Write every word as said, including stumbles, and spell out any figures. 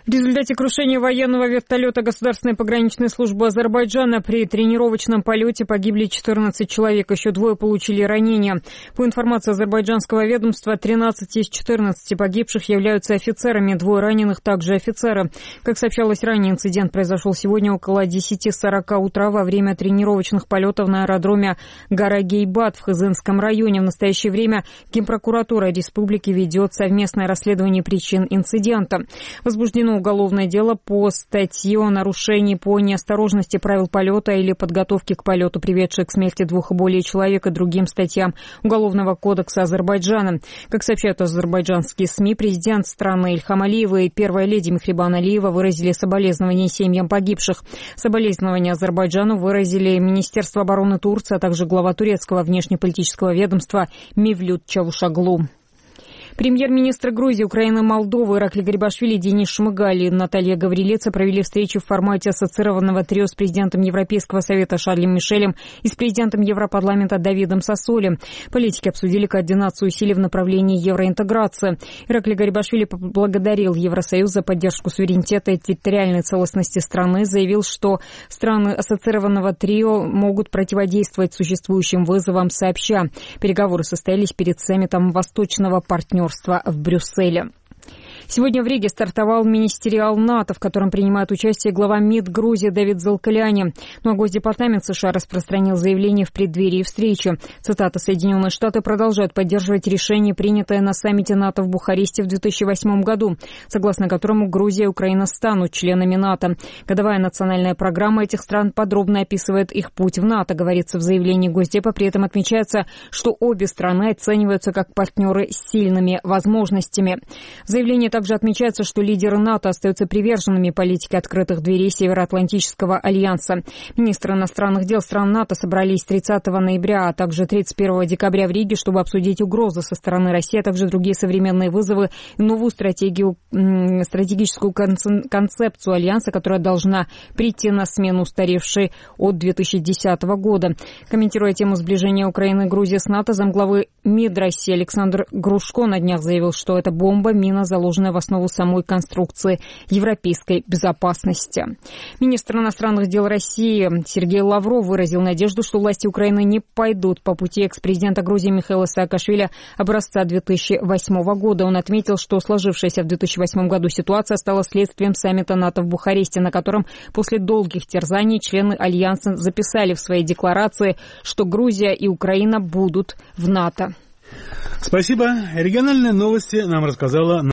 В результате крушения военного вертолета Государственной пограничной службы Азербайджана при тренировочном полете погибли четырнадцать человек, еще двое получили ранения. По информации азербайджанского ведомства, тринадцать из четырнадцати погибших являются офицерами, двое раненых также офицеры. Как сообщалось ранее, инцидент произошел сегодня около десяти сорока утра во время тренировочных полетов на аэродроме Гора-Гейбат в Хызынском районе. В настоящее время Генпрокуратура республики ведет совместное расследование причин инцидента. Возбуждено уголовное дело по статье о нарушении по неосторожности правил полета или подготовки к полету, приведшей к смерти двух и более человек, и другим статьям Уголовного кодекса Азербайджана. Как сообщают азербайджанские СМИ, президент страны Ильхам Алиев и первая леди Мехрибан Алиева выразили соболезнования семьям погибших. Соболезнования Азербайджану выразили Министерство обороны Турции, а также глава турецкого внешнеполитического ведомства Мевлют Чавушоглу. Премьер-министры Грузии, Украины, Молдовы Ираклий Гарибашвили, Денис Шмыгаль и Наталья Гаврилица провели встречу в формате ассоциированного трио с президентом Европейского совета Шарлем Мишелем и с президентом Европарламента Давидом Сассоли. Политики обсудили координацию усилий в направлении евроинтеграции. Ираклий Гарибашвили поблагодарил Евросоюз за поддержку суверенитета и территориальной целостности страны, заявил, что страны ассоциированного трио могут противодействовать существующим вызовам сообща. Переговоры состоялись перед саммитом Восточного партнерства в Брюсселе. Сегодня в Риге стартовал министериал НАТО, в котором принимает участие глава МИД Грузии Давид Залкаляни. Ну а Госдепартамент США распространил заявление в преддверии встречи. Цитата: «Соединенные Штаты продолжают поддерживать решение, принятое на саммите НАТО в Бухаресте в две тысячи восьмом году, согласно которому Грузия и Украина станут членами НАТО. Годовая национальная программа этих стран подробно описывает их путь в НАТО», говорится в заявлении Госдепа. При этом отмечается, что обе страны оцениваются как партнеры с сильными возможностями. В заявлении также отмечается, что лидеры НАТО остаются приверженными политике открытых дверей Североатлантического альянса. Министры иностранных дел стран НАТО собрались тридцатого ноября, а также тридцать первого декабря в Риге, чтобы обсудить угрозы со стороны России, а также другие современные вызовы и новую стратегию, стратегическую концепцию альянса, которая должна прийти на смену устаревшей от две тысячи десятого года. Комментируя тему сближения Украины и Грузии с НАТО, замглавы МИД России Александр Грушко на днях заявил, что это бомба, мина, заложенная в основу самой конструкции европейской безопасности. Министр иностранных дел России Сергей Лавров выразил надежду, что власти Украины не пойдут по пути экс-президента Грузии Михаила Саакашвили образца две тысячи восьмого года. Он отметил, что сложившаяся в две тысячи восьмом году ситуация стала следствием саммита НАТО в Бухаресте, на котором после долгих терзаний члены Альянса записали в своей декларации, что Грузия и Украина будут в НАТО. Спасибо. Региональные новости нам рассказала